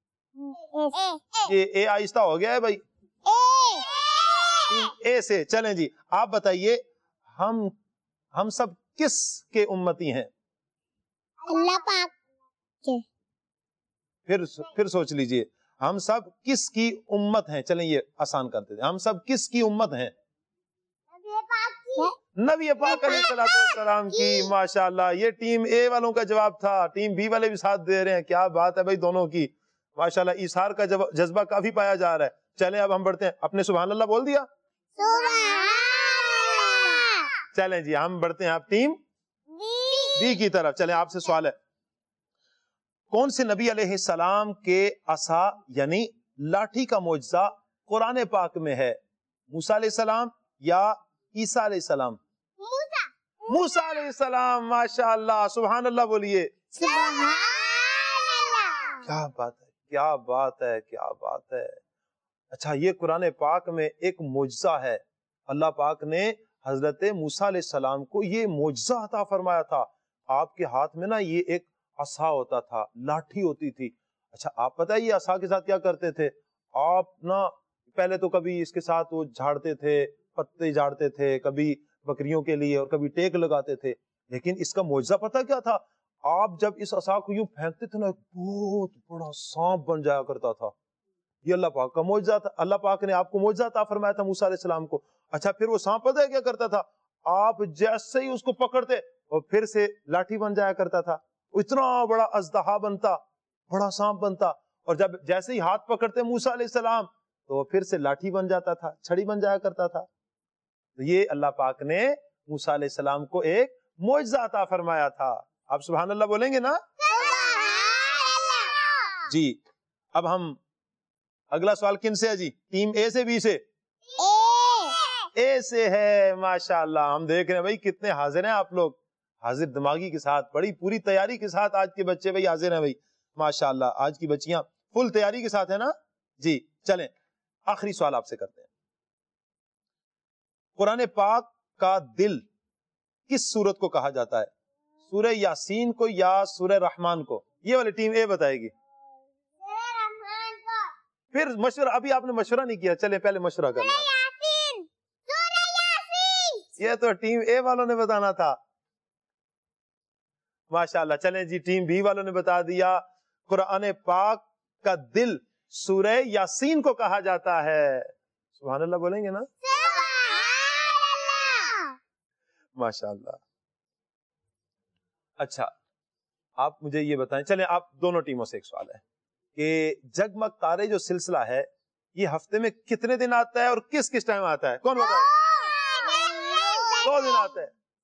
یہ اے آہستہ ہو گیا ہے بھائی. ٹیم اے سے چلیں جی آپ بتائیے ہم ہم سب کس کے امتی ہیں؟ اللہ پاک کے. پھر پھر سوچ لیجئے ہم سب کس کی امت ہیں؟ چلیں یہ آسان کرتے تھے. ہم سب کس کی امت ہیں؟ نبی پاک علیہ السلام کی. ماشاءاللہ یہ ٹیم اے والوں کا جواب تھا. ٹیم بی والے بھی ساتھ دے رہے ہیں. کیا بات ہے بھائی دونوں کی. ماشاءاللہ ایثار کا جذبہ کافی پایا جا رہا ہے. چلیں اب ہم بڑھتے ہیں. اپنے سبحان اللہ بول دیا؟ چلیں جی ہم بڑھتے ہیں آپ ٹیم بی کی طرف. چلیں آپ سے سوال ہے, کون سے نبی علیہ السلام کے عصا یعنی لاٹھی کا معجزہ قرآن پاک میں ہے؟ موسیٰ علیہ السلام یا عیسیٰ علیہ السلام؟ موسیٰ علیہ السلام. ماشاءاللہ سبحان اللہ بولیے. کیا بات ہے کیا بات ہے کیا بات ہے. اچھا یہ قرآن پاک میں ایک معجزہ ہے. اللہ پاک نے حضرت موسیٰ علیہ السلام کو یہ معجزہ عطا فرمایا تھا. آپ کے ہاتھ میں نا یہ ایک عصا ہوتا تھا, لاٹھی ہوتی تھی. اچھا آپ پتہ ہے یہ عصا کے ساتھ کیا کرتے تھے آپ نا؟ پہلے تو کبھی اس کے ساتھ وہ جھاڑتے تھے, پتے جھاڑتے تھے, کبھی بکریوں کے لیے اور کبھی ٹیک لگاتے تھے. لیکن اس کا معجزہ پتہ کیا تھا؟ آپ جب اس عصا کو یوں پھینکتے تھے نا بہت بڑا سانپ بن جایا کرتا تھا. یہ اللہ پاک کا معجزہ تھا. اللہ پاک نے آپ کو معجزہ عطا فرمایا تھا موسیٰ علیہ السلام کو. اچھا پھر وہ سانپ پتہ ہے کیا کرتا تھا؟ آپ جیسے ہی اس کو پکڑتے اور پھر سے لاٹھی بن جایا کرتا تھا. اتنا بڑا اژدہا بنتا, بڑا سانپ بنتا, اور جب جیسے ہی ہاتھ پکڑتے موسیٰ علیہ السلام تو پھر سے لاٹھی بن جاتا تھا, چھڑی بن جایا کرتا تھا. تو یہ اللہ پاک نے موسیٰ علیہ السلام کو ایک معجزہ عطا فرمایا تھا. آپ سبحان اللہ بولیں گے نا؟ جی اب ہم اگلا سوال کن سے ہے جی؟ ٹیم اے سے بی سے؟ اے سے ہے. ماشاء اللہ ہم دیکھ رہے ہیں بھائی کتنے حاضر ہیں آپ لوگ, حاضر دماغی کے ساتھ, بڑی پوری تیاری کے ساتھ آج کے بچے بھائی حاضر ہیں بھائی ماشاء اللہ. آج کی بچیاں فل تیاری کے ساتھ ہے نا جی. چلیں آخری سوال آپ سے کرتے ہیں. قرآن پاک کا دل کس سورت کو کہا جاتا ہے؟ سورہ یاسین کو یا سورہ رحمان کو؟ یہ والی ٹیم اے بتائے گی. پھر مشورہ, ابھی آپ نے مشورہ نہیں کیا, چلے پہلے مشورہ کر لیں. یہ تو ٹیم اے والوں نے بتانا تھا. ماشاء اللہ. چلیں جی ٹیم بی والوں نے بتا دیا قرآن پاک کا دل سورہ یاسین کو کہا جاتا ہے. سبحان اللہ بولیں گے نا؟ ماشاء اللہ. اچھا آپ مجھے یہ بتائیں, چلیں آپ دونوں ٹیموں سے ایک سوال ہے کہ جگمگ تارے جو سلسلہ ہے یہ ہفتے میں کتنے دن آتا ہے اور کس کس ٹائم آتا ہے؟ کون بتائے؟ دو دن آتا ہے,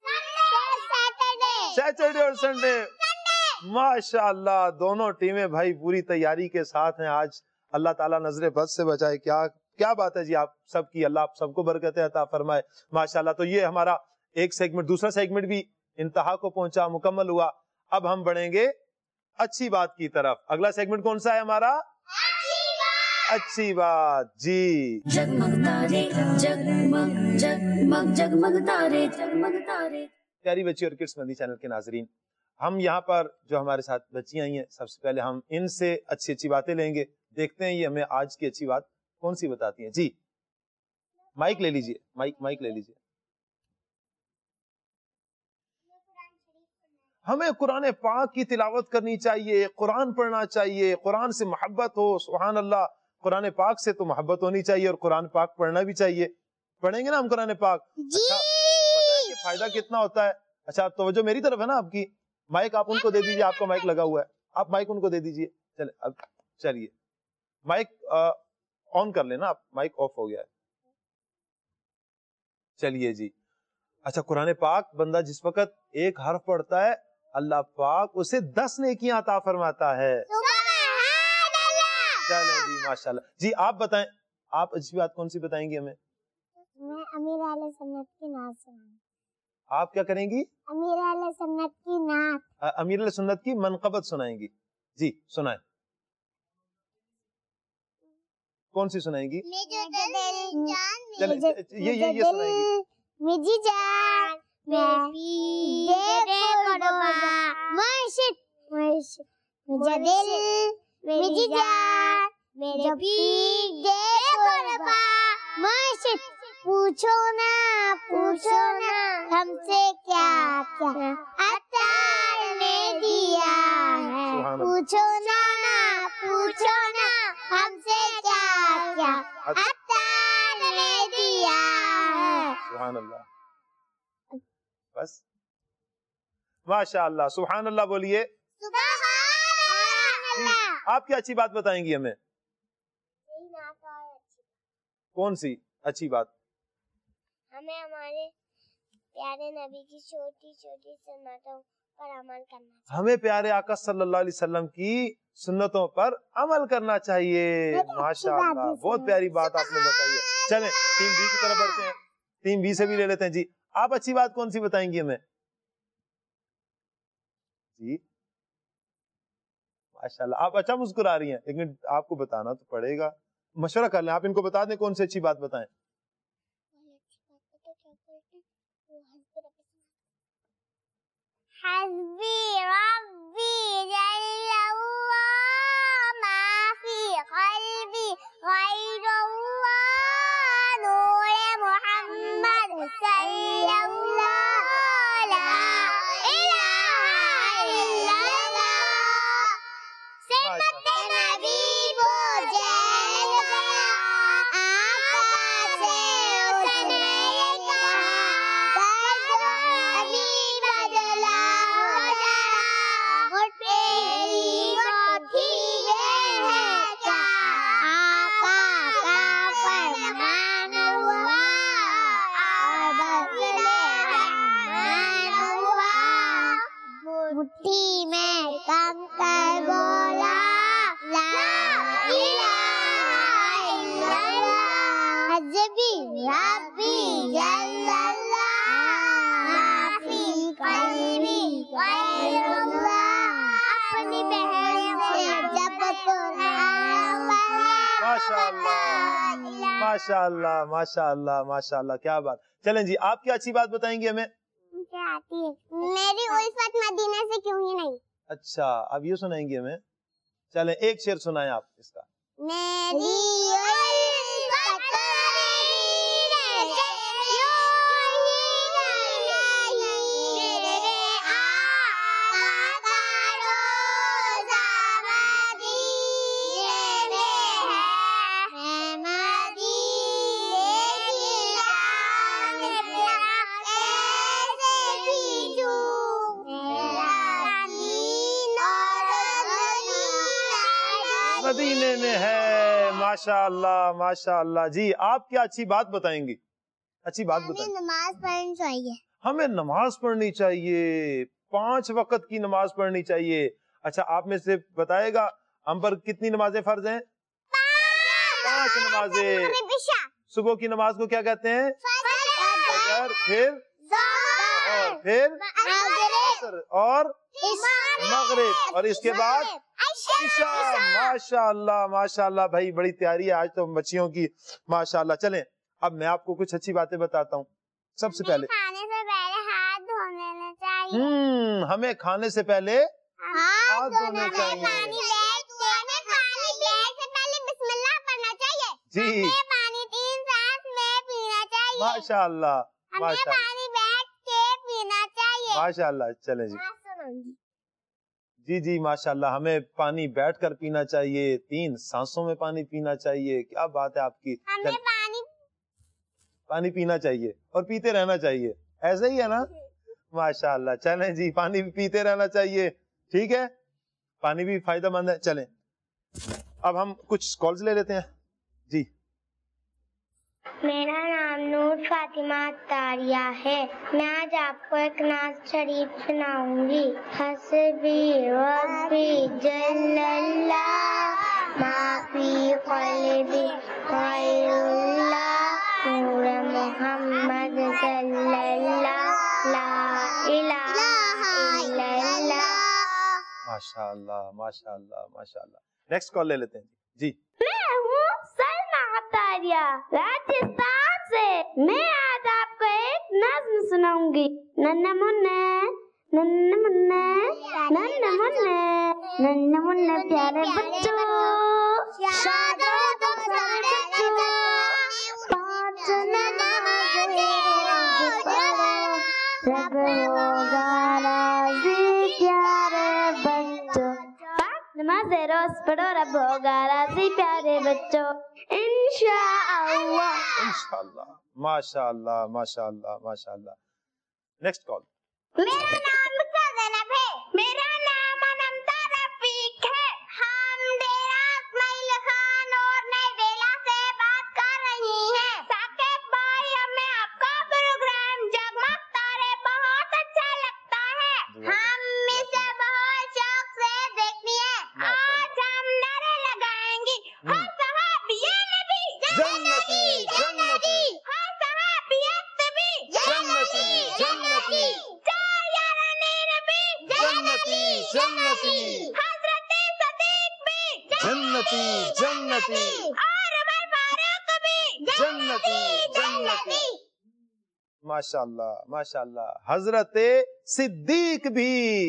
سیٹرڈے اور سنڈے. ماشاء اللہ دونوں ٹیمیں بھائی پوری تیاری کے ساتھ ہیں آج. اللہ تعالیٰ نظر بد سے بچائے. کیا کیا بات ہے جی آپ سب کی, اللہ آپ سب کو برکتیں عطا فرمائے ماشاء اللہ. تو یہ ہمارا ایک سیگمنٹ, دوسرا سیگمنٹ بھی انتہا کو پہنچا, مکمل ہوا. اب ہم بڑھیں گے اچھی بات کی طرف. اگلا سیگمنٹ کون سا ہے ہمارا؟ اچھی بات. جی جگمگ تارے جگمگ جگمگ جگمگ تارے جگمگ تارے. پیاری بچی اور کڈس مدنی چینل کے ناظرین, ہم یہاں پر جو ہمارے ساتھ بچیاں آئی ہیں سب سے پہلے ہم ان سے اچھی اچھی باتیں لیں گے. دیکھتے ہیں یہ ہمیں آج کی اچھی بات کون سی بتاتی ہیں. جی مائک لے لیجئے, مائک مائک لے لیجئے. ہمیں قرآن پاک کی تلاوت کرنی چاہیے, قرآن پڑھنا چاہیے, قرآن سے محبت ہو. سبحان اللہ, قرآن پاک سے تو محبت ہونی چاہیے اور قرآن پاک پڑھنا بھی چاہیے. پڑھیں گے نا ہم قرآن پاک؟ اچھا پتہ ہے کہ فائدہ کتنا ہوتا ہے. اچھا آپ توجہ میری طرف ہے نا آپ کی. مائک آپ ان کو دے دیجئے, آپ کا مائک لگا ہوا ہے, آپ مائک ان کو دے دیجئے. چلے اب چلیے مائک آن کر لینا آپ, مائک آف ہو گیا ہے. چلیے جی. اچھا قرآن پاک بندہ جس وقت ایک حرف پڑھتا ہے اللہ پاک اسے دس نیکیاں عطا فرماتا ہے. چلیں جی ماشاء اللہ. جی آپ بتائیں, آپ اچھی بات کون سی بتائیں گی ہمیں؟ میں امیر اہل سنت کی نعت سناؤں. آپ کیا کریں گی؟ امیر اہل سنت کی نعت. امیر اہل سنت کی منقبت سنائیں گی. جی سنائیں, کون سی سنائیں گی؟ چلیں یہ یہ یہ سنائیں گی. میری جان مرشد مرشد مجھے دل میری جان میرے پیر دے قربا مرشد. پوچھو نا پوچھو نا ہم سے کیا کیا عطا نے دیا ہے. پوچھو نا پوچھو نا ہم سے کیا کیا عطا نے دیا ہے. سبحان اللہ. بس ماشاء اللہ. سبحان اللہ بولیے. سبحان اللہ. آپ کیا اچھی بات بتائیں گی ہمیں؟ کون سی اچھی بات؟ ہمیں ہمارے پیارے نبی کی چھوٹی چھوٹی سنتوں پر عمل کرنا چاہیے. ہمیں پیارے آقا صلی اللہ علیہ وسلم کی سنتوں پر عمل کرنا چاہیے. ماشاء اللہ بہت پیاری بات آپ نے بتائی ہے. چلیں ٹیم بی کی طرف بڑھتے ہیں, ٹیم بی سے بھی لے لیتے ہیں. جی آپ اچھی بات کون سی بتائیں گی ہمیں؟ جی ماشاءاللہ آپ اچھا مسکرا رہی ہیں, لیکن آپ کو بتانا تو پڑے گا. مشورہ کر لیں, آپ ان کو بتا دیں کون سی اچھی بات بتائیں. حسبی ربی جل اللہ ما فی قلبی غیر اللہ نور محمد صلی اللہ لا الہ الا اللہ. سنت نبی وہ جل گیا آقا سے اس نے کہا ابھی بدلا اور تیری کوٹھی یہ ہے کیا آقا کا فرمان ہوا اور بدلے رحمان ہوا. مٹھی میں کم کر بولا لا الہ الا اللہ. حسبی ربی جل اللہ معافی قلبی غیر اللہ اپنی بہن سے جب قرآن ماشاء اللہ ماشاء اللہ ماشاء اللہ ماشاء اللہ، کیا بات. چلیں جی، آپ کیا اچھی بات بتائیں گے ہمیں؟ کیا آتی ہے میری الفت مدینہ سے کیوں ہی نہیں. اچھا، اب یہ سنائیں گے ہمیں؟ چلیں ایک شعر سنائیں آپ اس کا. میری مدینے میں ہے. ماشاء اللہ ماشاء اللہ. جی آپ کیا اچھی بات بتائیں گی؟ اچھی بات بتائیں. نماز پڑھنی چاہیے. ہمیں نماز پڑھنی چاہیے، پانچ وقت کی نماز پڑھنی چاہیے. اچھا آپ میں سے بتائے گا ہم پر کتنی نمازیں فرض ہیں؟ پانچ نمازیں. صبح کی نماز کو کیا کہتے ہیں؟ فجر. پھر ظہر، پھر عصر اور مغرب، اور اس کے بعد عشاء. ماشاء اللہ ماشاء اللہ بھائی، بڑی تیاری ہے آج تو بچیوں کی ماشاء اللہ. چلیں اب میں آپ کو کچھ اچھی باتیں بتاتا ہوں. سب سے پہلے کھانے سے پہلے ہاتھ دھو لینا چاہیے. ہم ہمیں کھانے سے پہلے ہاتھ دھونے چاہیے. پانی سے پہلے بسم اللہ پڑھنا چاہیے. جی پانی تین سانس میں پینا چاہیے. ماشاء اللہ ماشاء اللہ پانی بیٹھ کے پینا چاہیے. ماشاء اللہ. چلیں جی جی جی ماشاء اللہ، ہمیں پانی بیٹھ کر پینا چاہیے، تین سانسوں میں پانی پینا چاہیے. کیا بات ہے آپ کی. ہمیں پانی پانی پینا چاہیے اور پیتے رہنا چاہیے، ایسا ہی ہے نا؟ ماشاء اللہ. چلیں جی، پانی بھی پیتے رہنا چاہیے. ٹھیک ہے، پانی بھی فائدہ مند ہے. چلیں اب ہم کچھ کالز لے لیتے ہیں. جی میرا نام نور فاطمہ تاریہ ہے. میں آج آپ کو ایک نعت شریف سناؤں گی. حسبی ربی جل اللہ ما فی قلبی غیر اللہ نور محمد صلی اللہ لا الہ الا اللہ. ماشاء اللہ ماشاء اللہ ماشاء اللہ. نیکسٹ کال لے لیتے ہیں. جی میں ہوں سلمہ تاریہ راجستھان سے. میں آج آپ کو ایک نظم سناؤں گی. ننّے منّے ننّے منّے ننّے منّے ننّے منّے پیارے بچوں شاداب سارے بچوں پانچ نمازیں روز پڑھو رب ہوگا راضی پیارے بچوں. پانچ نمازیں روز پڑھو رب ہوگا راضی پیارے بچوں انشاءاللہ. انشاءاللہ. ماشاء اللہ ماشاء اللہ ماشاء اللہ. Next call. میرا نام زینب ہے. میرا نام انمتا رفیق ہے. ہم ڈیرہ اسماعیل خان اور نئی ڈیلا سے بات کر رہی ہیں. ثاقب بھائی، ہمیں آپ کا پروگرام جگمگ تارے بہت اچھا لگتا ہے. ہم اسے بہت شوق سے دیکھتی ہیں. آج ہم نعرے لگائیں گی. ہر صحابی نبی جنتی جنتی ہر صحابی نبی جنتی جنتی جنتی جنتی حضرت صدیق بھی جنتی جنتی اور عمر فاروق بھی جنتی جنتی. ماشاء اللہ ماشاء اللہ. حضرت صدیق بھی،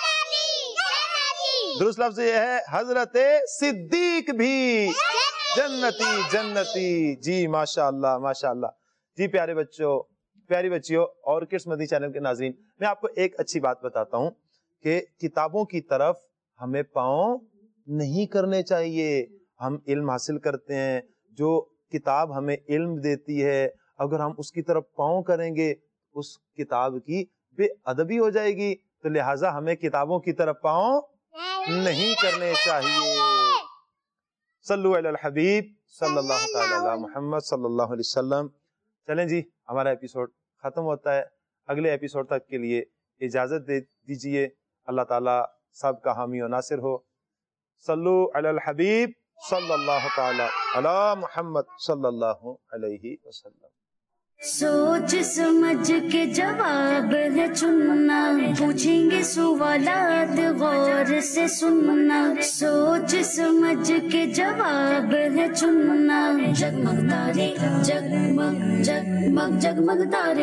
درست لفظ یہ ہے، حضرت صدیق بھی جنتی جنتی. جی ماشاء اللہ ماشاء اللہ. جی پیارے بچوں، پیاری بچیوں اور کڈس مدنی چینل کے ناظرین، میں آپ کو ایک اچھی بات بتاتا ہوں کہ کتابوں کی طرف ہمیں پاؤں نہیں کرنے چاہیے. ہم علم حاصل کرتے ہیں، جو کتاب ہمیں علم دیتی ہے، اگر ہم اس کی طرف پاؤں کریں گے اس کتاب کی بے ادبی ہو جائے گی. تو لہٰذا ہمیں کتابوں کی طرف پاؤں نہیں کرنے چاہیے. صلو علی الحبیب صلی اللہ تعالی علی محمد صلی اللہ علیہ وسلم. چلیں جی، ہمارا ایپیسوڈ ختم ہوتا ہے. اگلے ایپیسوڈ تک کے لیے اجازت دے دیجئے. اللہ تعالیٰ سب کا حامی و ناصر ہو. صلو علی الحبیب صلی اللہ تعالی علی محمد صلی اللہ علیہ وسلم. सोच समझ के जवाब है चुनना, पूछेंगे सवालात गौर से सुनना। सोच समझ के जवाब है चुनना। जगमग तारे जगमग जगमग जगमग तारे।